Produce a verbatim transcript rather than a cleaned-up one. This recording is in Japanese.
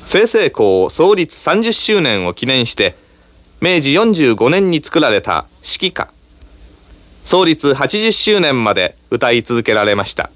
済々黌創立さんじゅっしゅうねんを記念してめいじよんじゅうごねんに作られた指揮歌、創立はちじゅっしゅうねんまで歌い続けられました。